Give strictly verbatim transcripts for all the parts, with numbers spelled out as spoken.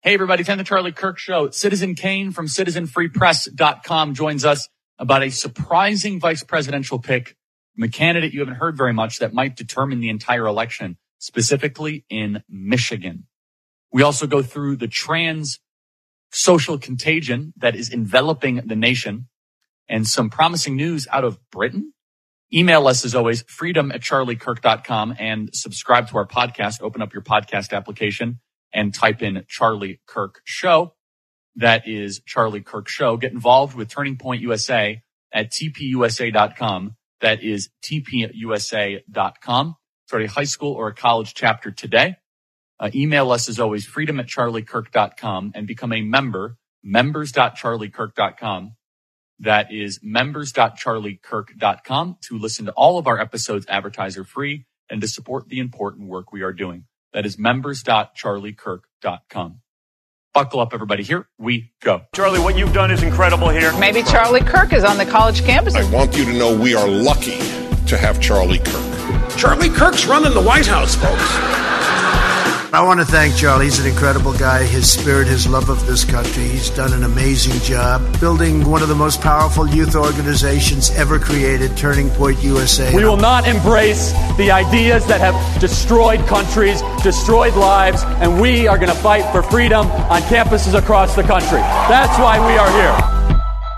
Hey, everybody, time the Charlie Kirk Show. Citizen Kane from citizen free press dot com joins us about a surprising vice presidential pick from a candidate you haven't heard very much that might determine the entire election, specifically in Michigan. We also go through the trans social contagion that is enveloping the nation and some promising news out of Britain. Email us, as always, freedom at charlie kirk dot com, and subscribe to our podcast. Open up your podcast application and type in Charlie Kirk Show. That is Charlie Kirk Show. Get involved with Turning Point U S A at t p u s a dot com. That is t p u s a dot com. Start a high school or a college chapter today. Uh, email us, as always, freedom at charlie kirk dot com, and become a member, members dot charlie kirk dot com. That is members dot charlie kirk dot com to listen to all of our episodes advertiser free and to support the important work we are doing. That is members dot charlie kirk dot com. Buckle up, everybody. Here we go. Charlie, what you've done is incredible here. Maybe Charlie Kirk is on the college campus. I want you to know we are lucky to have Charlie Kirk. Charlie Kirk's running the White House, folks. I want to thank Charlie. He's an incredible guy. His spirit, his love of this country. He's done an amazing job building one of the most powerful youth organizations ever created, Turning Point U S A. We will not embrace the ideas that have destroyed countries, destroyed lives, and we are going to fight for freedom on campuses across the country. That's why we are here.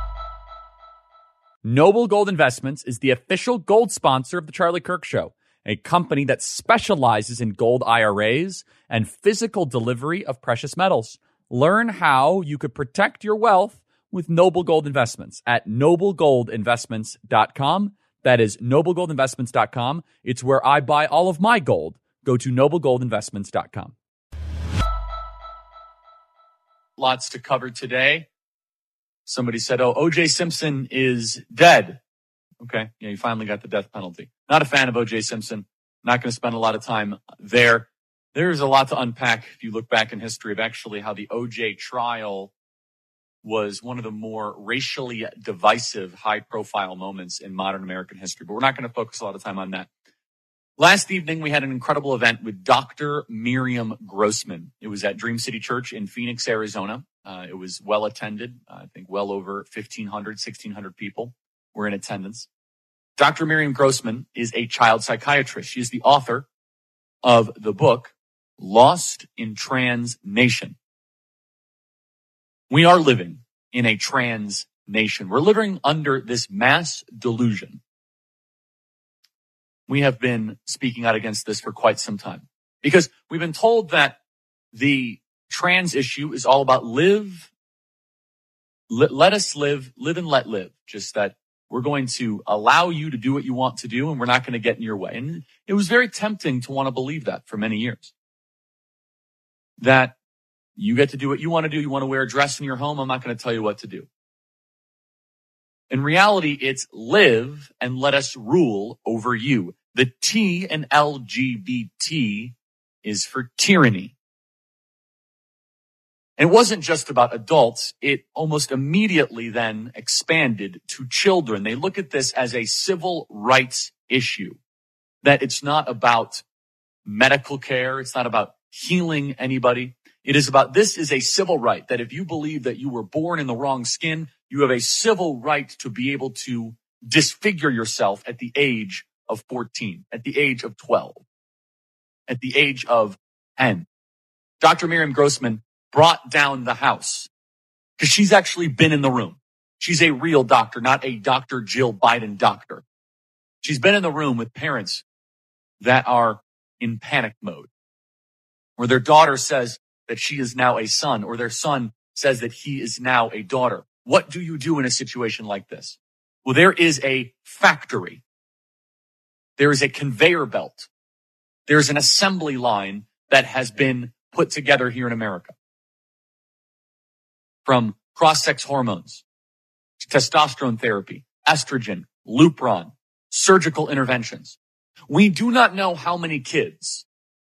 Noble Gold Investments is the official gold sponsor of the Charlie Kirk Show, a company that specializes in gold I R As and physical delivery of precious metals. Learn how you could protect your wealth with Noble Gold Investments at noble gold investments dot com. That is noble gold investments dot com. It's where I buy all of my gold. Go to noble gold investments dot com. Lots to cover today. Somebody said, oh, O J Simpson is dead. Okay, yeah, you finally got the death penalty. Not a fan of O J Simpson. Not going to spend a lot of time there. There's a lot to unpack if you look back in history of actually how the O J trial was one of the more racially divisive, high-profile moments in modern American history. But we're not going to focus a lot of time on that. Last evening, we had an incredible event with Doctor Miriam Grossman. It was at Dream City Church in Phoenix, Arizona. Uh, it was well attended. Uh, I think well over fifteen hundred, sixteen hundred people were in attendance. Doctor Miriam Grossman is a child psychiatrist. She is the author of the book, Lost in Trans Nation. We are living in a trans nation. We're living under this mass delusion. We have been speaking out against this for quite some time because we've been told that the trans issue is all about live, let, let us live, live and let live. Just that we're going to allow you to do what you want to do, and we're not going to get in your way. And it was very tempting to want to believe that for many years. That you get to do what you want to do. You want to wear a dress in your home. I'm not going to tell you what to do. In reality, it's live and let us rule over you. The T in L G B T is for tyranny. And it wasn't just about adults. It almost immediately then expanded to children. They look at this as a civil rights issue, that it's not about medical care. It's not about healing anybody. It is about, this is a civil right, that if you believe that you were born in the wrong skin, you have a civil right to be able to disfigure yourself at the age of fourteen, at the age of twelve, at the age of ten. Doctor Miriam Grossman brought down the house because she's actually been in the room. She's a real doctor, not a Doctor Jill Biden doctor. She's been in the room with parents that are in panic mode, where their daughter says that she is now a son, or their son says that he is now a daughter. What do you do in a situation like this? Well, there is a factory. There is a conveyor belt. There's an assembly line that has been put together here in America. From cross-sex hormones, to testosterone therapy, estrogen, Lupron, surgical interventions. We do not know how many kids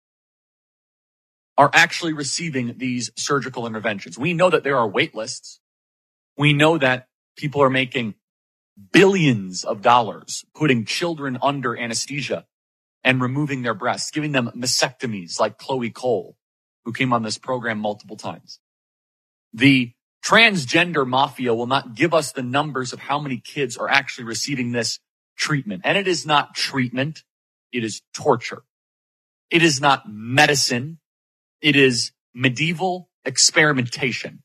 are actually receiving these surgical interventions. We know that there are wait lists. We know that people are making billions of dollars putting children under anesthesia and removing their breasts, giving them mastectomies like Chloe Cole. who came on this program multiple times. The transgender mafia will not give us the numbers of how many kids are actually receiving this treatment. And it is not treatment. It is torture. It is not medicine. It is medieval experimentation.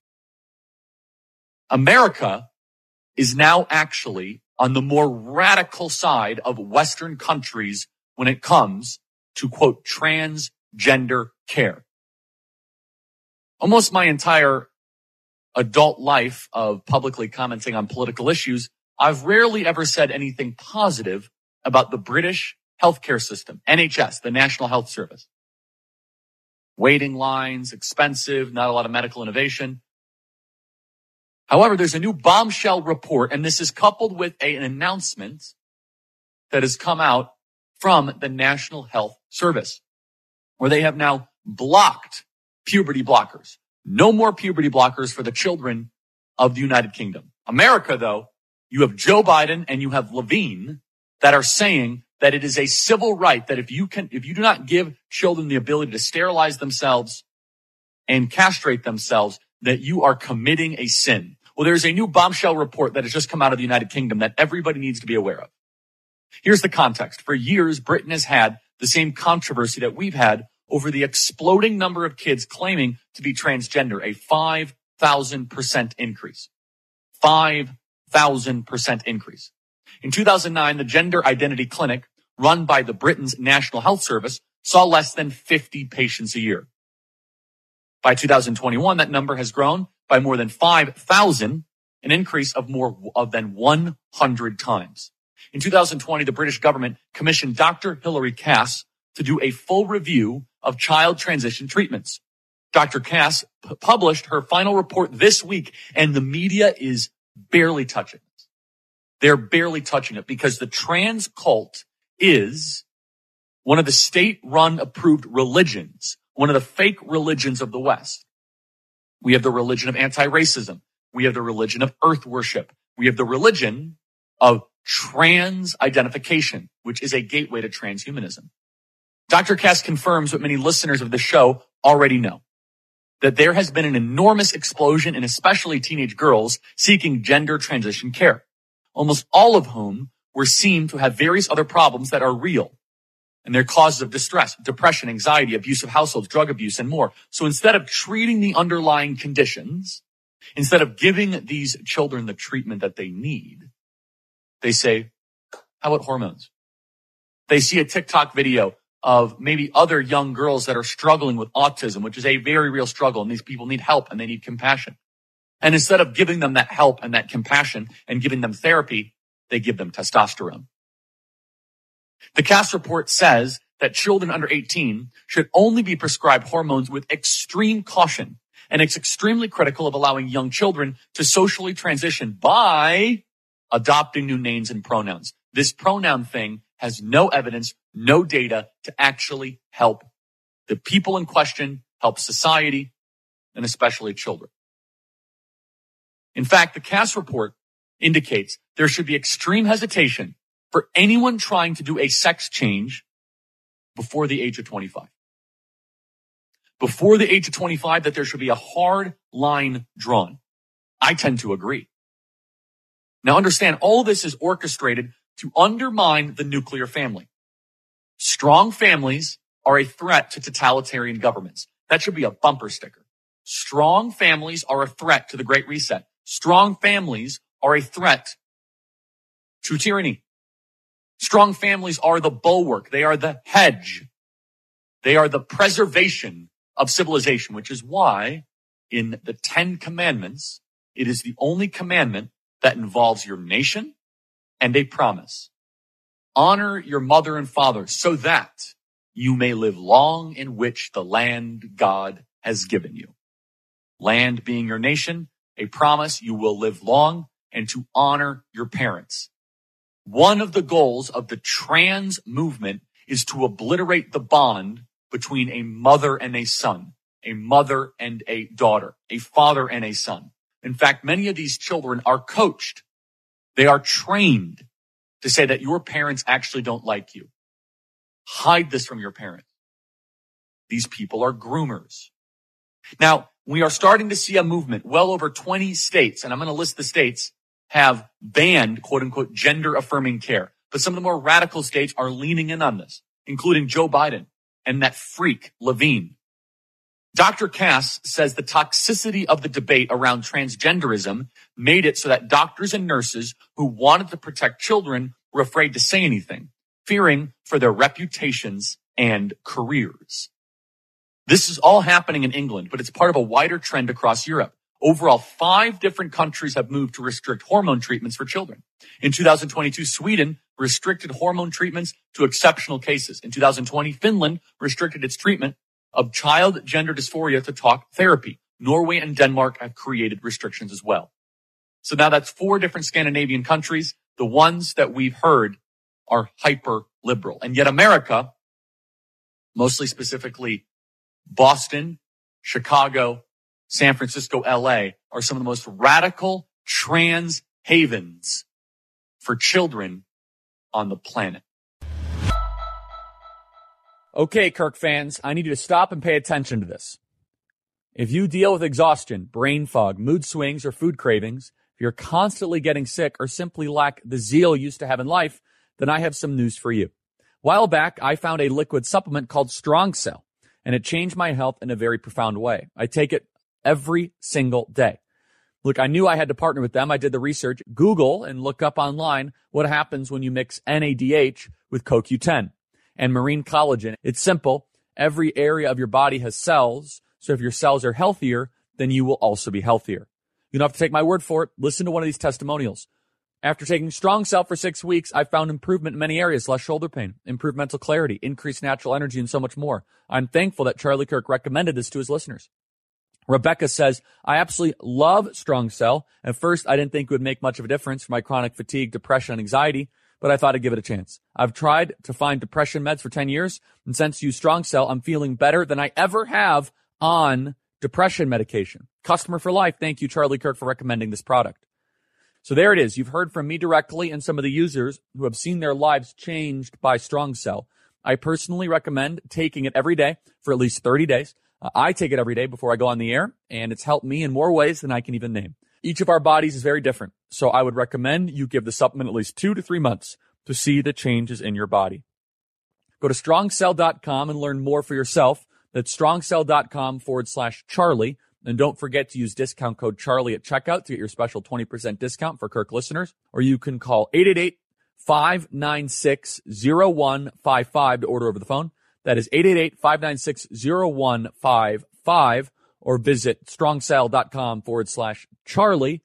America is now actually on the more radical side of Western countries when it comes to, quote, transgender care. Almost my entire adult life of publicly commenting on political issues, I've rarely ever said anything positive about the British healthcare system, N H S, the National Health Service. Waiting lines, expensive, not a lot of medical innovation. However, there's a new bombshell report, and this is coupled with a, an announcement that has come out from the National Health Service, where they have now blocked puberty blockers. No more puberty blockers for the children of the United Kingdom. America, though, you have Joe Biden and you have Levine that are saying that it is a civil right that if you can, if you do not give children the ability to sterilize themselves and castrate themselves, that you are committing a sin. Well, there's a new bombshell report that has just come out of the United Kingdom that everybody needs to be aware of. Here's the context. For years, Britain has had the same controversy that we've had over the exploding number of kids claiming to be transgender, a five thousand percent increase. five thousand percent increase. In two thousand nine, the Gender Identity Clinic, run by the Britain's National Health Service, saw less than fifty patients a year. By two thousand twenty-one, that number has grown by more than five thousand, an increase of more of than one hundred times. In two thousand twenty, the British government commissioned Doctor Hilary Cass to do a full review of child transition treatments. Doctor Cass p- published her final report this week, and the media is barely touching it. They're barely touching it because the trans cult is one of the state-run approved religions, one of the fake religions of the West. We have the religion of anti-racism. We have the religion of earth worship. We have the religion of trans identification, which is a gateway to transhumanism. Doctor Cass confirms what many listeners of the show already know, that there has been an enormous explosion in especially teenage girls seeking gender transition care, almost all of whom were seen to have various other problems that are real, and they're causes of distress, depression, anxiety, abusive households, drug abuse, and more. So instead of treating the underlying conditions, instead of giving these children the treatment that they need, they say, how about hormones? They see a TikTok video of maybe other young girls that are struggling with autism, which is a very real struggle, and these people need help and they need compassion. And instead of giving them that help and that compassion and giving them therapy, they give them testosterone. The Cass report says that children under eighteen should only be prescribed hormones with extreme caution, and it's extremely critical of allowing young children to socially transition by adopting new names and pronouns. This pronoun thing has no evidence, no data to actually help the people in question, help society, and especially children. In fact, the Cass report indicates there should be extreme hesitation for anyone trying to do a sex change before the age of twenty-five. Before the age of twenty-five, that there should be a hard line drawn. I tend to agree. Now understand, all this is orchestrated to undermine the nuclear family. Strong families are a threat to totalitarian governments. That should be a bumper sticker. Strong families are a threat to the Great Reset. Strong families are a threat to tyranny. Strong families are the bulwark. They are the hedge. They are the preservation of civilization, which is why in the Ten Commandments, it is the only commandment that involves your nation and a promise. Honor your mother and father so that you may live long in which the land God has given you. Land being your nation, a promise you will live long, and to honor your parents. One of the goals of the trans movement is to obliterate the bond between a mother and a son, a mother and a daughter, a father and a son. In fact, many of these children are coached. They are trained to say that your parents actually don't like you. Hide this from your parents. These people are groomers. Now, we are starting to see a movement. Well over twenty states, and I'm going to list the states, have banned, quote unquote, gender affirming care. But some of the more radical states are leaning in on this, including Joe Biden and that freak Levine. Doctor Cass says the toxicity of the debate around transgenderism made it so that doctors and nurses who wanted to protect children were afraid to say anything, fearing for their reputations and careers. This is all happening in England, but it's part of a wider trend across Europe. Overall, five different countries have moved to restrict hormone treatments for children. In two thousand twenty-two, Sweden restricted hormone treatments to exceptional cases. In two thousand twenty, Finland restricted its treatment of child gender dysphoria to talk therapy. Norway and Denmark have created restrictions as well. So now that's four different Scandinavian countries. The ones that we've heard are hyper liberal. And yet America, mostly specifically Boston, Chicago, San Francisco, L A, are some of the most radical trans havens for children on the planet. Okay, Kirk fans, I need you to stop and pay attention to this. If you deal with exhaustion, brain fog, mood swings, or food cravings, if you're constantly getting sick or simply lack the zeal you used to have in life, then I have some news for you. A while back, I found a liquid supplement called Strong Cell, and it changed my health in a very profound way. I take it every single day. Look, I knew I had to partner with them. I did the research, Google, and look up online what happens when you mix N A D H with C O Q ten and marine collagen. It's simple. Every area of your body has cells. So if your cells are healthier, then you will also be healthier. You don't have to take my word for it. Listen to one of these testimonials. After taking Strong Cell for six weeks, I found improvement in many areas, less shoulder pain, improved mental clarity, increased natural energy, and so much more. I'm thankful that Charlie Kirk recommended this to his listeners. Rebecca says, I absolutely love Strong Cell. At first, I didn't think it would make much of a difference for my chronic fatigue, depression, and anxiety, but I thought I'd give it a chance. I've tried to find depression meds for ten years, and since you Strong Cell, I'm feeling better than I ever have on depression medication. Customer for life. Thank you, Charlie Kirk, for recommending this product. So there it is. You've heard from me directly and some of the users who have seen their lives changed by Strong Cell. I personally recommend taking it every day for at least thirty days. Uh, I take it every day before I go on the air, and it's helped me in more ways than I can even name. Each of our bodies is very different, so I would recommend you give the supplement at least two to three months to see the changes in your body. Go to strong cell dot com and learn more for yourself. That's strongcell.com forward slash Charlie. And don't forget to use discount code Charlie at checkout to get your special twenty percent discount for Kirk listeners. Or you can call eight eight eight, five nine six, zero one five five to order over the phone. That is eight eight eight, five nine six, zero one five five. Or visit strongcell.com forward slash Charlie.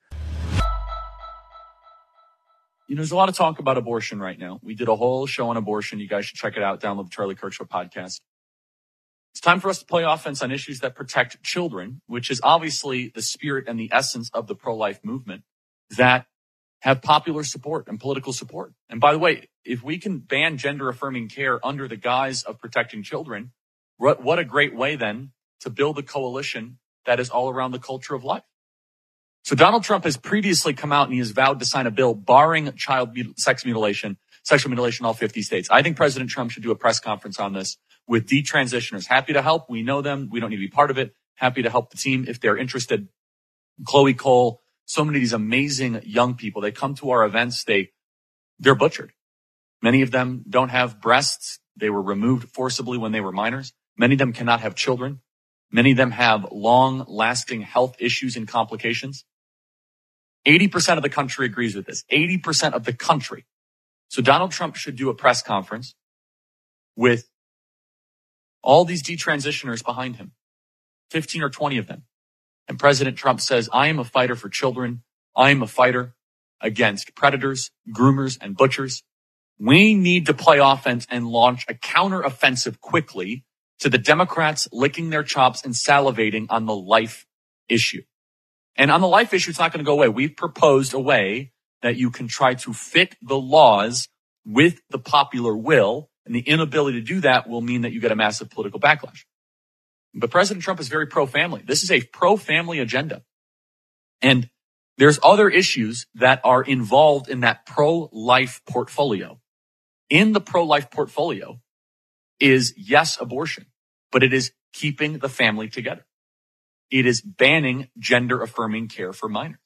You know, there's a lot of talk about abortion right now. We did a whole show on abortion. You guys should check it out. Download the Charlie Kirk Show podcast. It's time for us to play offense on issues that protect children, which is obviously the spirit and the essence of the pro-life movement that have popular support and political support. And by the way, if we can ban gender-affirming care under the guise of protecting children, what a great way then to build a coalition that is all around the culture of life. So Donald Trump has previously come out and he has vowed to sign a bill barring child sex mutilation, sexual mutilation in all fifty states. I think President Trump should do a press conference on this with detransitioners. Happy to help. We know them. We don't need to be part of it. Happy to help the team if they're interested. Chloe Cole, so many of these amazing young people, they come to our events. They, they're butchered. Many of them don't have breasts. They were removed forcibly when they were minors. Many of them cannot have children. Many of them have long-lasting health issues and complications. eighty percent of the country agrees with this. eighty percent of the country. So Donald Trump should do a press conference with all these detransitioners behind him, fifteen or twenty of them. And President Trump says, I am a fighter for children. I am a fighter against predators, groomers, and butchers. We need to play offense and launch a counteroffensive quickly to the Democrats licking their chops and salivating on the life issue. And on the life issue, it's not going to go away. We've proposed a way that you can try to fit the laws with the popular will, and the inability to do that will mean that you get a massive political backlash. But President Trump is very pro-family. This is a pro-family agenda. And there's other issues that are involved in that pro-life portfolio. In the pro-life portfolio is, yes, abortion, but it is keeping the family together. It is banning gender-affirming care for minors.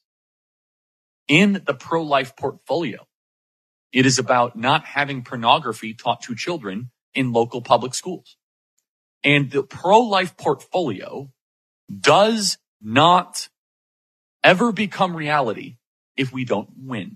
In the pro-life portfolio, it is about not having pornography taught to children in local public schools. And the pro-life portfolio does not ever become reality if we don't win.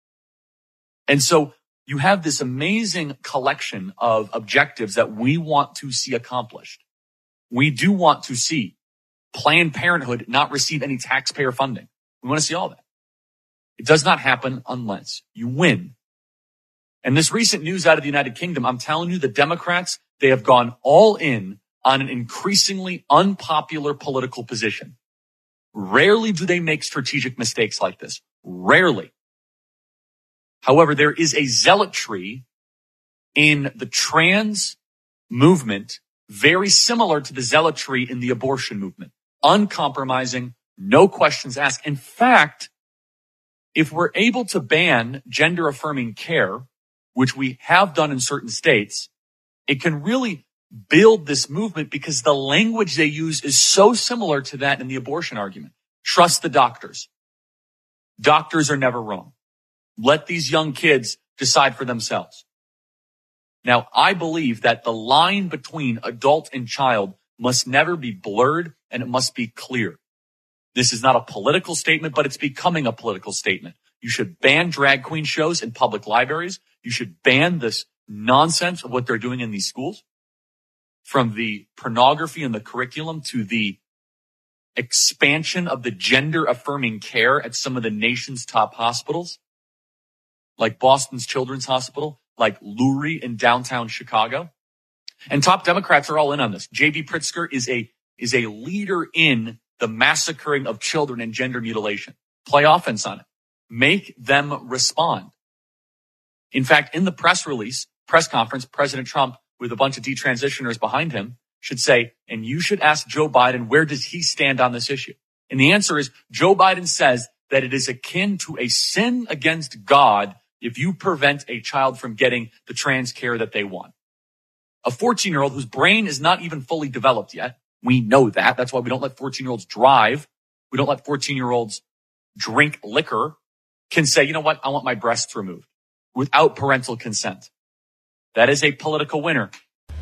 And so you have this amazing collection of objectives that we want to see accomplished. We do want to see Planned Parenthood not receive any taxpayer funding. We want to see all that. It does not happen unless you win. And this recent news out of the United Kingdom, I'm telling you, the Democrats, they have gone all in on an increasingly unpopular political position. Rarely do they make strategic mistakes like this. Rarely. However, there is a zealotry in the trans movement very similar to the zealotry in the abortion movement. Uncompromising, no questions asked. In fact, if we're able to ban gender-affirming care, which we have done in certain states, it can really build this movement because the language they use is so similar to that in the abortion argument. Trust the doctors. Doctors are never wrong. Let these young kids decide for themselves. Now, I believe that the line between adult and child must never be blurred and it must be clear. This is not a political statement, but it's becoming a political statement. You should ban drag queen shows in public libraries. You should ban this nonsense of what they're doing in these schools. From the pornography in the curriculum to the expansion of the gender-affirming care at some of the nation's top hospitals, like Boston's Children's Hospital, like Lurie in downtown Chicago. And top Democrats are all in on this. J B Pritzker is a, is a leader in the massacring of children and gender mutilation. Play offense on it. Make them respond. In fact, in the press release, press conference, President Trump, with a bunch of detransitioners behind him, should say, and you should ask Joe Biden, where does he stand on this issue? And the answer is, Joe Biden says that it is akin to a sin against God if you prevent a child from getting the trans care that they want. A fourteen-year-old whose brain is not even fully developed yet. We know that. That's why we don't let fourteen-year-olds drive. We don't let fourteen-year-olds drink liquor. Can say, you know what? I want my breasts removed without parental consent. That is a political winner.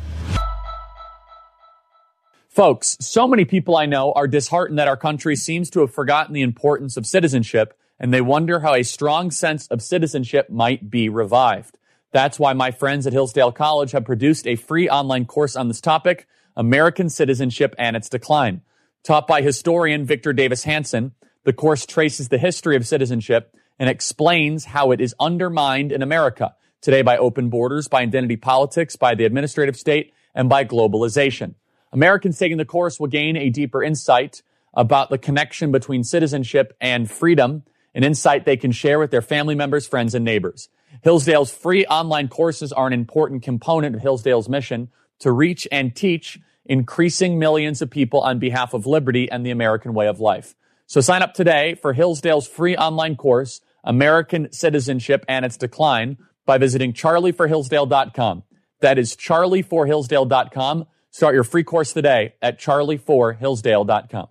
Folks, so many people I know are disheartened that our country seems to have forgotten the importance of citizenship, and they wonder how a strong sense of citizenship might be revived. That's why my friends at Hillsdale College have produced a free online course on this topic, American Citizenship and Its Decline. Taught by historian Victor Davis Hanson, the course traces the history of citizenship and explains how it is undermined in America today by open borders, by identity politics, by the administrative state, and by globalization. Americans taking the course will gain a deeper insight about the connection between citizenship and freedom, an insight they can share with their family members, friends, and neighbors. Hillsdale's free online courses are an important component of Hillsdale's mission to reach and teach increasing millions of people on behalf of liberty and the American way of life. So sign up today for Hillsdale's free online course, American Citizenship and Its Decline, by visiting charlie for hillsdale dot com. That is charlie for hillsdale dot com. Start your free course today at charlie for hillsdale dot com.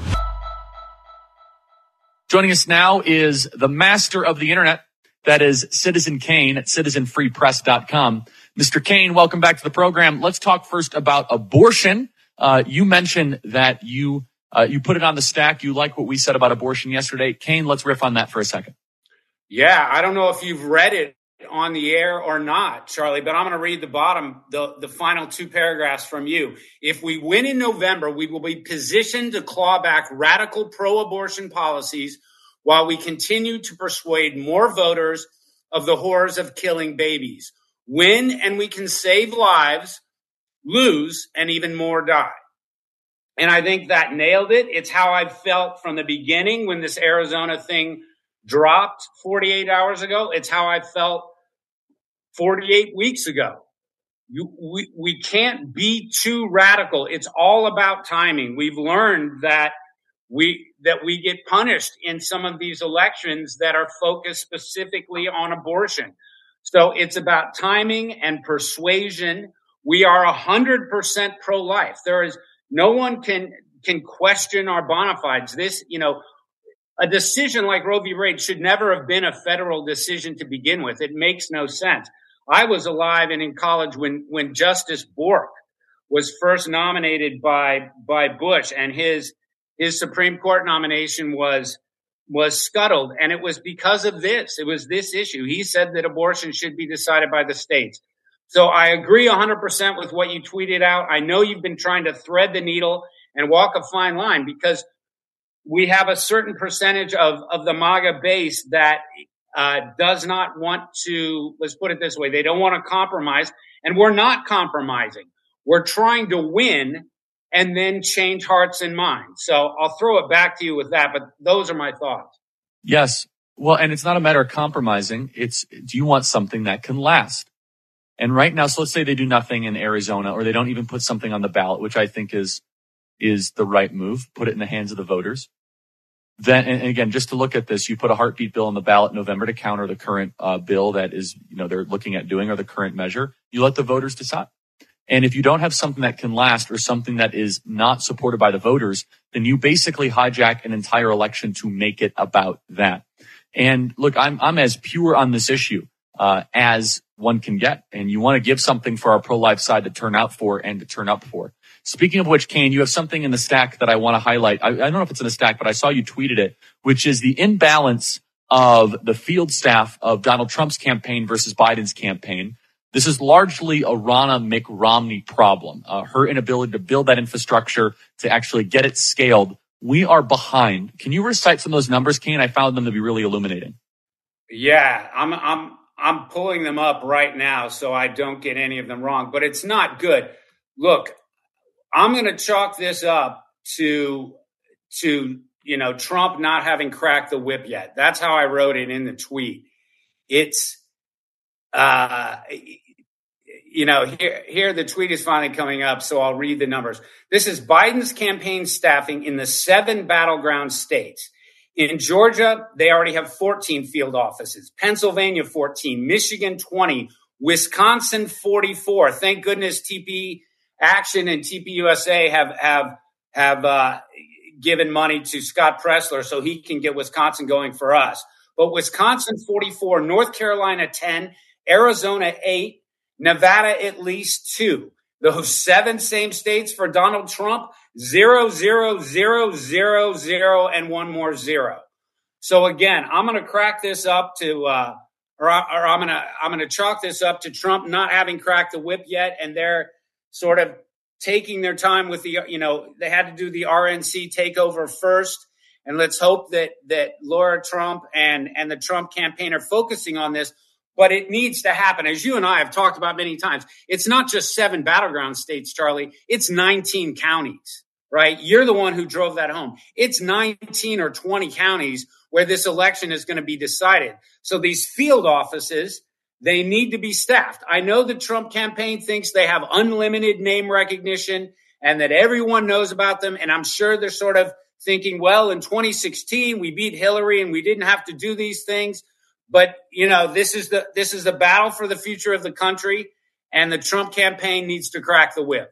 Joining us now is the master of the internet. That is Citizen Kane at citizen free press dot com. Mister Kane, welcome back to the program. Let's talk first about abortion. Uh, you mentioned that you uh, you put it on the stack. You like what we said about abortion yesterday. Kane, let's riff on that for a second. Yeah, I don't know if you've read it on the air or not, Charlie, but I'm going to read the bottom, the, the final two paragraphs from you. If we win in November, we will be positioned to claw back radical pro-abortion policies while we continue to persuade more voters of the horrors of killing babies. Win and we can save lives, lose and even more die. And I think that nailed it. It's how I felt from the beginning when this Arizona thing dropped forty-eight hours ago. It's how I felt forty-eight weeks ago. You, we, we can't be too radical. It's all about timing. We've learned that we that we get punished in some of these elections that are focused specifically on abortion. So it's about timing and persuasion. We are one hundred percent pro-life. There is no one can can question our bona fides. This, you know, a decision like Roe v. Wade should never have been a federal decision to begin with. It makes no sense. I was alive and in college when, when Justice Bork was first nominated by, by Bush, and his, his Supreme Court nomination was, was scuttled. And it was because of this. It was this issue. He said that abortion should be decided by the states. So I agree one hundred percent with what you tweeted out. I know you've been trying to thread the needle and walk a fine line, because we have a certain percentage of, of the MAGA base that uh, does not want to, let's put it this way, they don't want to compromise. And we're not compromising. We're trying to win and then change hearts and minds. So I'll throw it back to you with that, but those are my thoughts. Yes. Well, and it's not a matter of compromising. It's, do you want something that can last? And right now, so let's say they do nothing in Arizona, or they don't even put something on the ballot, which I think is is the right move. Put it in the hands of the voters. Then, and again, just to look at this, you put a heartbeat bill on the ballot in November to counter the current uh, bill that is, you know, they're looking at doing, or the current measure. You let the voters decide. And if you don't have something that can last, or something that is not supported by the voters, then you basically hijack an entire election to make it about that. And look, I'm I'm as pure on this issue uh as one can get. And you want to give something for our pro-life side to turn out for and to turn up for. Speaking of which, Kane, you have something in the stack that I want to highlight. I, I don't know if it's in the stack, but I saw you tweeted it, which is the imbalance of the field staff of Donald Trump's campaign versus Biden's campaign. This is largely a Ronna McRomney problem, uh, her inability to build that infrastructure, to actually get it scaled. We are behind. Can you recite some of those numbers, Kane? I found them to be really illuminating. Yeah, I'm I'm I'm pulling them up right now so I don't get any of them wrong, but it's not good. Look, I'm going to chalk this up to to you know Trump not having cracked the whip yet. That's how I wrote it in the tweet. It's uh you know here here the tweet is finally coming up, so I'll read the numbers. This is Biden's campaign staffing in the seven battleground states. In Georgia, they already have fourteen field offices. Pennsylvania, fourteen. Michigan, twenty. Wisconsin, forty-four. Thank goodness T P Action and T P U S A have have have uh, given money to Scott Pressler so he can get Wisconsin going for us. But Wisconsin, forty-four. North Carolina, ten. Arizona, eight. Nevada, at least two. Those seven same states for Donald Trump, zero, zero, zero, zero, zero, and one more zero. So again, I'm going to crack this up to, uh, or, or I'm going to, I'm going to chalk this up to Trump not having cracked the whip yet, and they're sort of taking their time with the, you know, they had to do the R N C takeover first, and let's hope that that Laura Trump and and the Trump campaign are focusing on this. But it needs to happen. As you and I have talked about many times, it's not just seven battleground states, Charlie. It's nineteen counties, right? You're the one who drove that home. It's nineteen or twenty counties where this election is going to be decided. So these field offices, they need to be staffed. I know the Trump campaign thinks they have unlimited name recognition and that everyone knows about them. And I'm sure they're sort of thinking, well, in twenty sixteen, we beat Hillary and we didn't have to do these things. But, you know, this is the this is the battle for the future of the country, and the Trump campaign needs to crack the whip.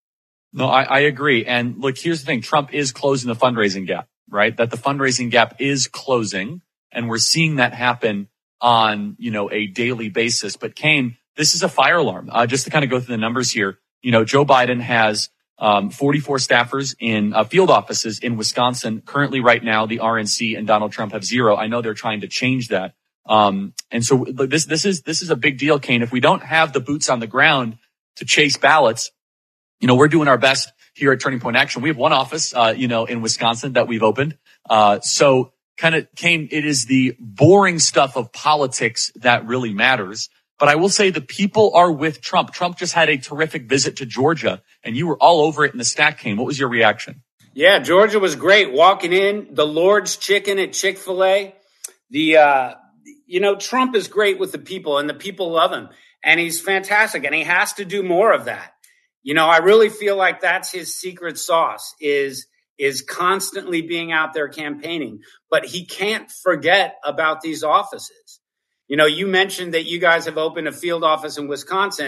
No, I, I agree. And look, here's the thing. Trump is closing the fundraising gap, right? That the fundraising gap is closing, and we're seeing that happen on, you know, a daily basis. But Kane, this is a fire alarm. Uh, just to kind of go through the numbers here, you know, Joe Biden has um, forty-four staffers in uh, field offices in Wisconsin. Currently, right now, the R N C and Donald Trump have zero. I know they're trying to change that. Um, and so this, this is, this is a big deal, Kane. If we don't have the boots on the ground to chase ballots, you know, we're doing our best here at Turning Point Action. We have one office, uh, you know, in Wisconsin that we've opened. Uh, so kind of, Kane, it is the boring stuff of politics that really matters. But I will say the people are with Trump. Trump just had a terrific visit to Georgia, and you were all over it in the stack, Kane. What was your reaction? Yeah, Georgia was great. Walking in, the Lord's Chicken at Chick-fil-A, the, uh, You know, Trump is great with the people, and the people love him, and he's fantastic, and he has to do more of that. You know, I really feel like that's his secret sauce is, is constantly being out there campaigning, but he can't forget about these offices. You know, you mentioned that you guys have opened a field office in Wisconsin.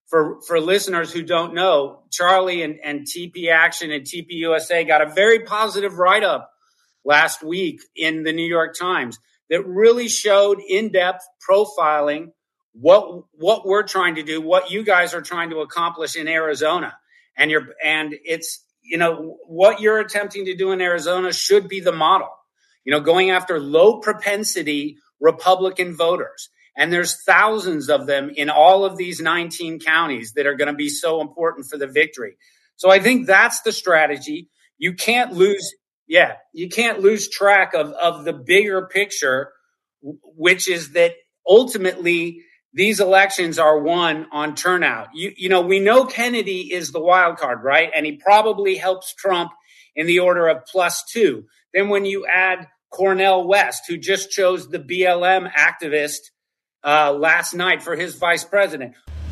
for, for listeners who don't know, Charlie and, and T P Action and T P U S A got a very positive write-up last week in the New York Times that really showed in-depth profiling what what we're trying to do, what you guys are trying to accomplish in Arizona. And you're and it's, you know, what you're attempting to do in Arizona should be the model. You know, going after low propensity Republican voters. And there's thousands of them in all of these nineteen counties that are going to be so important for the victory. So I think that's the strategy. You can't lose, yeah, you can't lose track of, of the bigger picture, which is that ultimately these elections are won on turnout. You, you know, we know Kennedy is the wild card, right? And he probably helps Trump in the order of plus two. Then when you add Cornel West, who just chose the B L M activist uh, last night for his vice president.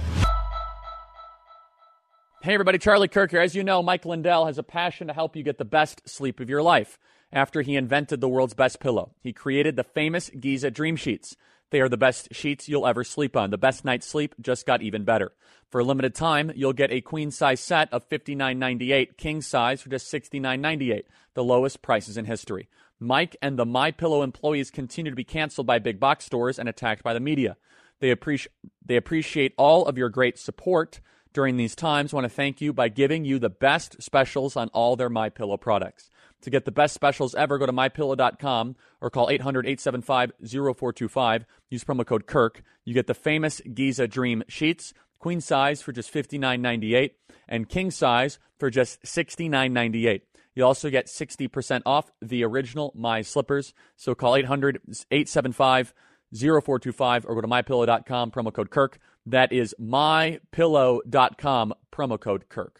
Hey, everybody, Charlie Kirk here. As you know, Mike Lindell has a passion to help you get the best sleep of your life. After he invented the world's best pillow, he created the famous Giza Dream Sheets. They are the best sheets you'll ever sleep on. The best night's sleep just got even better. For a limited time, you'll get a queen-size set of fifty-nine ninety-eight, king size for just sixty-nine ninety-eight, the lowest prices in history. Mike and the MyPillow employees continue to be canceled by big box stores and attacked by the media. They appreciate they appreciate all of your great support during these times. I want to thank you by giving you the best specials on all their MyPillow products. To get the best specials ever, go to my pillow dot com or call eight hundred, eight seven five, zero four two five. Use promo code Kirk. You get the famous Giza Dream Sheets, queen size for just fifty-nine ninety-eight, and king size for just sixty-nine ninety-eight. You also get sixty percent off the original My Slippers. So call eight hundred, eight seven five, zero four two five or go to my pillow dot com, promo code Kirk. That is my pillow dot com, promo code Kirk.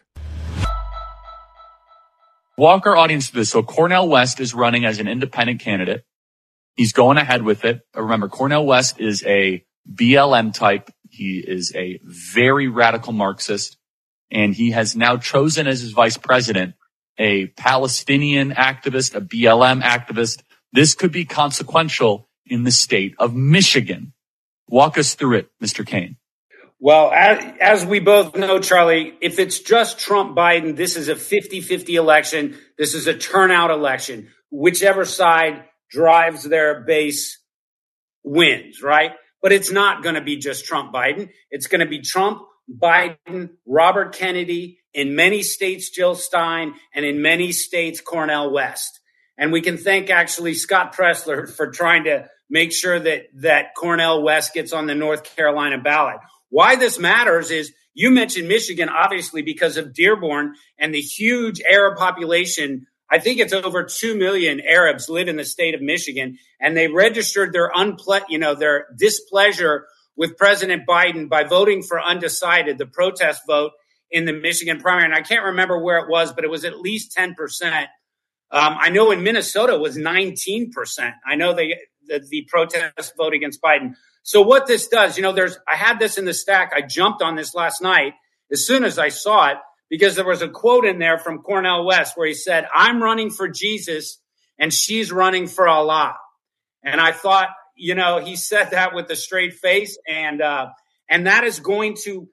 Walk our audience through this. So Cornel West is running as an independent candidate. He's going ahead with it. Remember, Cornel West is a B L M type. He is a very radical Marxist, and he has now chosen as his vice president a Palestinian activist, a B L M activist. This could be consequential in the state of Michigan. Walk us through it, Mister Kaine. Well, as, as we both know, Charlie, if it's just Trump-Biden, this is a fifty-fifty election. This is a turnout election. Whichever side drives their base wins, right? But it's not going to be just Trump-Biden. It's going to be Trump, Biden, Robert Kennedy, in many states, Jill Stein, and in many states, Cornel West. And we can thank actually Scott Pressler for trying to make sure that, that Cornel West gets on the North Carolina ballot. Why this matters is you mentioned Michigan, obviously, because of Dearborn and the huge Arab population. I think it's over two million Arabs live in the state of Michigan, and they registered their unple- you know, their displeasure with President Biden by voting for undecided, the protest vote in the Michigan primary. And I can't remember where it was, but it was at least ten percent. Um, I know in Minnesota it was nineteen percent. I know they, the, the protest vote against Biden. So what this does, you know, there's, I had this in the stack. I jumped on this last night as soon as I saw it, because there was a quote in there from Cornel West where he said, I'm running for Jesus and she's running for Allah. And I thought, you know, he said that with a straight face, and, uh, and that is going to,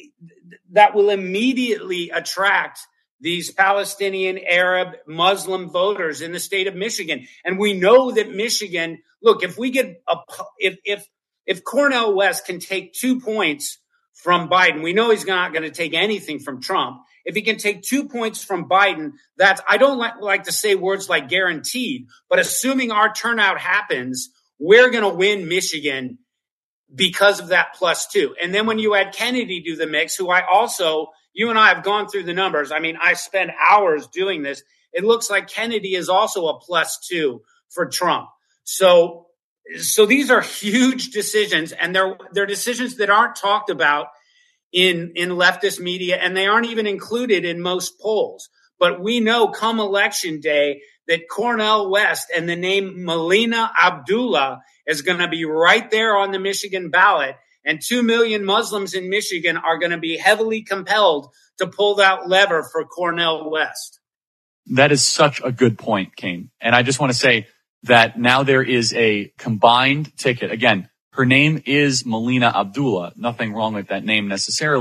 that will immediately attract these Palestinian, Arab, Muslim voters in the state of Michigan. And we know that Michigan, look, if we get a, if, if, if Cornel West can take two points from Biden, we know he's not going to take anything from Trump. If he can take two points from Biden, that's, I don't like, like to say words like guaranteed, but assuming our turnout happens, we're going to win Michigan because of that plus two. And then when you add Kennedy to the mix, who I also, you and I have gone through the numbers. I mean, I spend hours doing this. It looks like Kennedy is also a plus two for Trump. So, so these are huge decisions, and they're, they're decisions that aren't talked about in, in leftist media, and they aren't even included in most polls. But we know come election day that Cornel West and the name Melina Abdullah is going to be right there on the Michigan ballot. And two million Muslims in Michigan are going to be heavily compelled to pull that lever for Cornel West. That is such a good point, Kaine. And I just want to say that now there is a combined ticket. Again, her name is Melina Abdullah. Nothing wrong with that name necessarily.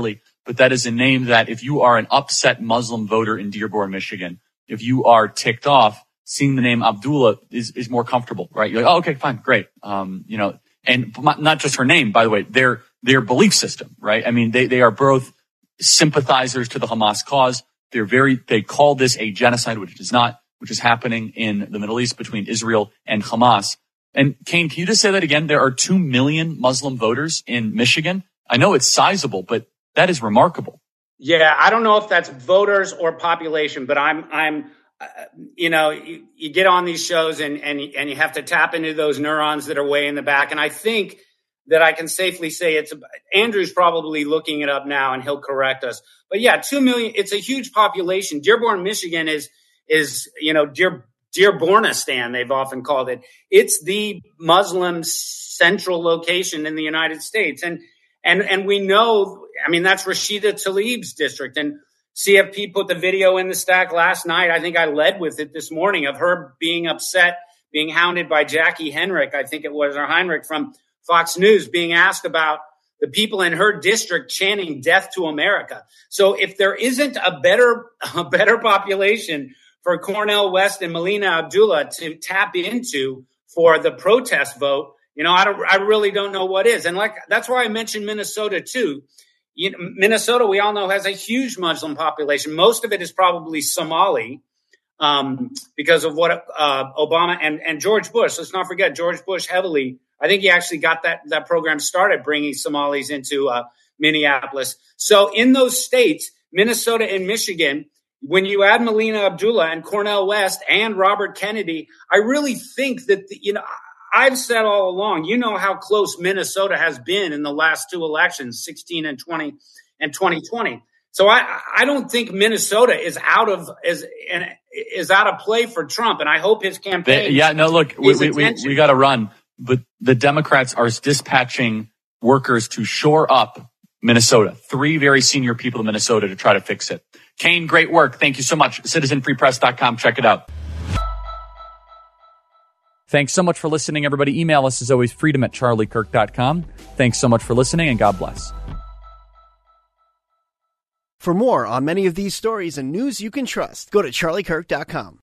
but that is a name that if you are an upset Muslim voter in Dearborn, Michigan, if you are ticked off, seeing the name Abdullah is, is more comfortable, right? You're like, oh, okay, fine, great. Um, you know, and not just her name, by the way, their, their belief system, right? I mean, they, they are both sympathizers to the Hamas cause. They're very, they call this a genocide, which it is not, which is happening in the Middle East between Israel and Hamas. And Kane, can you just say that again? There are two million Muslim voters in Michigan. I know it's sizable, but that is remarkable. Yeah, I don't know if that's voters or population, but I'm, I'm, uh, you know, you, you get on these shows and, and, and you have to tap into those neurons that are way in the back. And I think that I can safely say it's, Andrew's probably looking it up now and he'll correct us. But yeah, two million, it's a huge population. Dearborn, Michigan is, is, you know, Dear, Dearbornistan, they've often called it. It's the Muslim central location in the United States. And, and, and we know, I mean, that's Rashida Tlaib's district. And C F P put the video in the stack last night. I think I led with it this morning of her being upset, being hounded by Jackie Henrich, I think it was, or Heinrich from Fox News, being asked about the people in her district chanting death to America. So if there isn't a better, a better population for Cornel West and Melina Abdullah to tap into for the protest vote, you know, I don't, I really don't know what is. And like, that's why I mentioned Minnesota too. You know, Minnesota, we all know, has a huge Muslim population. Most of it is probably Somali, um, because of what, uh, Obama and, and George Bush, let's not forget George Bush heavily. I think he actually got that, that program started bringing Somalis into, uh, Minneapolis. So in those states, Minnesota and Michigan, when you add Melina Abdullah and Cornel West and Robert Kennedy, I really think that, the, you know, I've said all along, you know how close Minnesota has been in the last two elections, sixteen and twenty and twenty twenty. So I, I don't think Minnesota is out of is is out of play for Trump, and I hope his campaign. They, yeah, no, look, we we, we, we got to run, but the Democrats are dispatching workers to shore up Minnesota. Three very senior people in Minnesota to try to fix it. Kane, great work. Thank you so much. citizen free press dot com. Check it out. Thanks so much for listening, everybody. Email us as always, freedom at charlie kirk dot com. Thanks so much for listening, and God bless. For more on many of these stories and news you can trust, go to charlie kirk dot com.